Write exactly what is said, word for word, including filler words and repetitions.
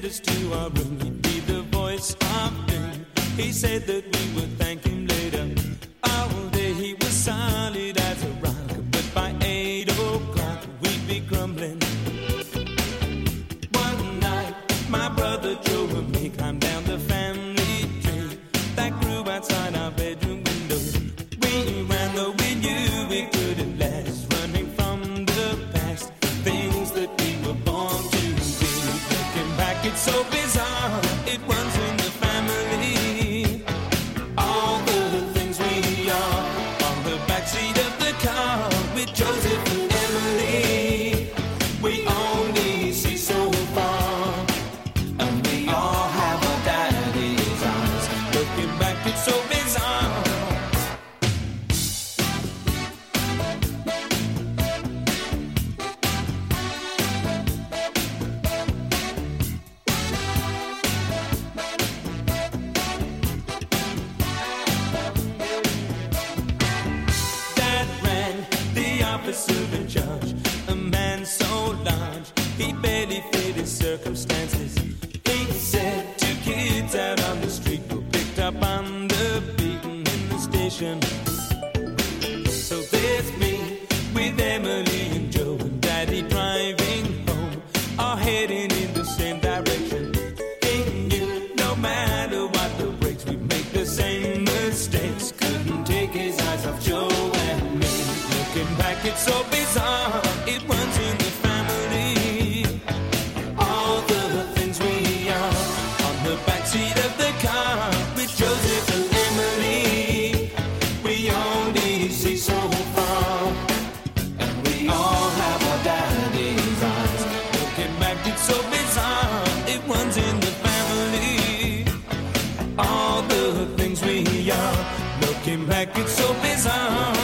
us to our room. He'd be the voice of doom. He said that we would thank him later. All day he was solid as a rock, but by eight o'clock we'd be crumbling. One night, my brother Joe and me climbed down the family tree that grew outside our bedroom window. We ran though we knew we couldn't last, running from the past, things that we were born to be. Looking back, it's so bizarre, it runs in the family. All the things we are on the backseat of the car with Joseph and Emily. We only see so far, and we all have our daddy's eyes. Looking back, it's so bizarre. Dad ran the officer in charge, a man so large he barely fit his circumstances. He said two kids out on the street were picked up on the beaten in the station. So there's me with Emily and Joe and Daddy driving home, all heading in the same direction. He knew no matter what the brakes, we'd make the same mistakes. Couldn't take his eyes off Joe and me. Looking back, it's so bizarre, it runs in the family. All the things we are on the backseat of the car with Joseph and Emily. We only see so far, and we all have our daddy's eyes. Looking back, it's so bizarre, it runs in the family. All the things we are. Looking back, it's so bizarre.